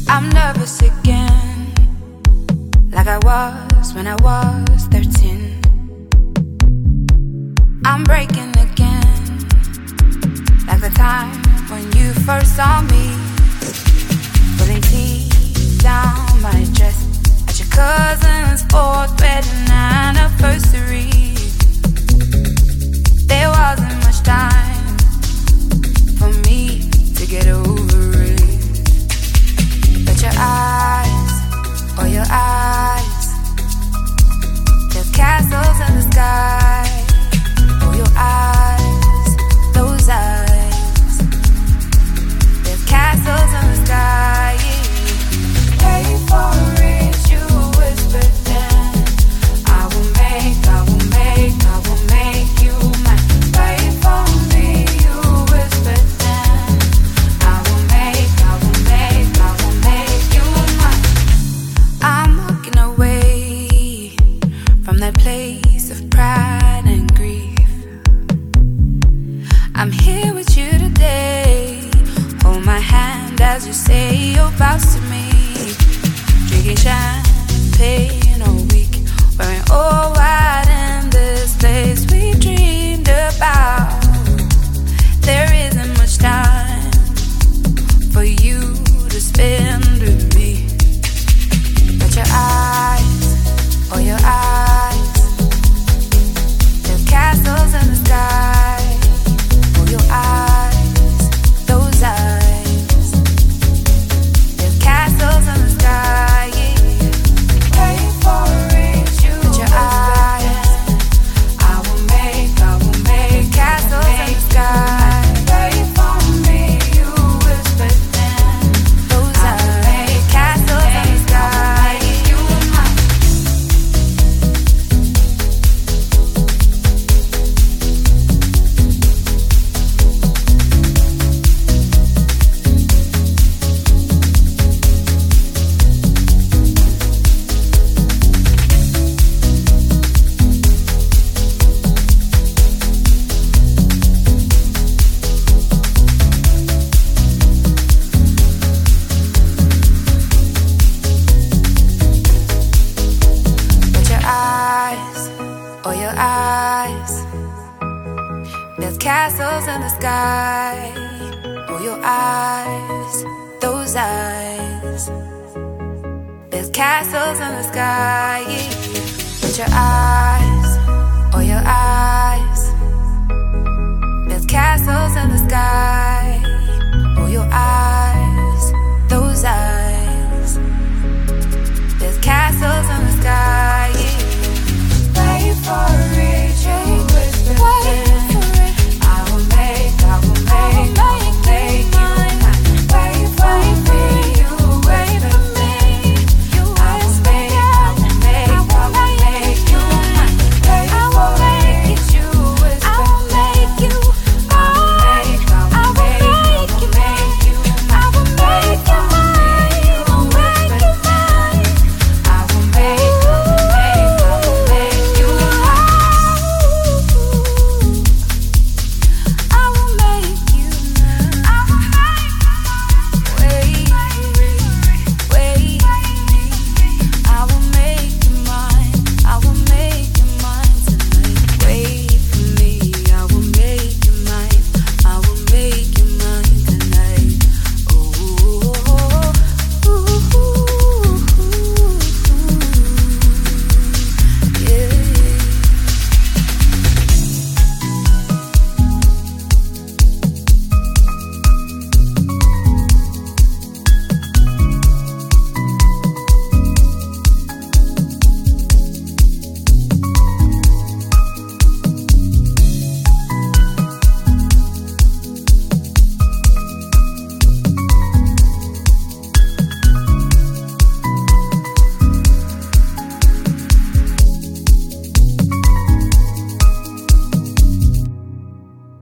I'm nervous again, like I was when I was 13. I'm breaking again, like the time when you first saw me, pulling teeth down my dress at your cousin's 4th wedding anniversary. There wasn't much time for me to get over it. But your eyes, oh your eyes, there's castles in the sky. Oh your eyes, those eyes, there's castles in the sky. Wait for it, you whispered then. I will make you mine. Wait for me, you whispered then. I will make you mine. I'm walking away from that place of pride and grief. I'm here with you today. Hold my hand as you say your vows to me. Drinking champagne all week, wearing all white in this place we dreamed about. There isn't much time for you to spend with me. But your eyes, oh your eyes, there's castles in the sky. Oh your eyes, those eyes, there's castles in the sky. Wait for it, you. But your eyes, I will make castles in the sky. Wait for me, you whispered then. Those eyes, castles in the sky. You were mine. But your eyes, oh your eyes, there's castles in the sky. Oh your eyes, those eyes, there's castles in the sky. But your eyes, oh your eyes, there's castles in the sky.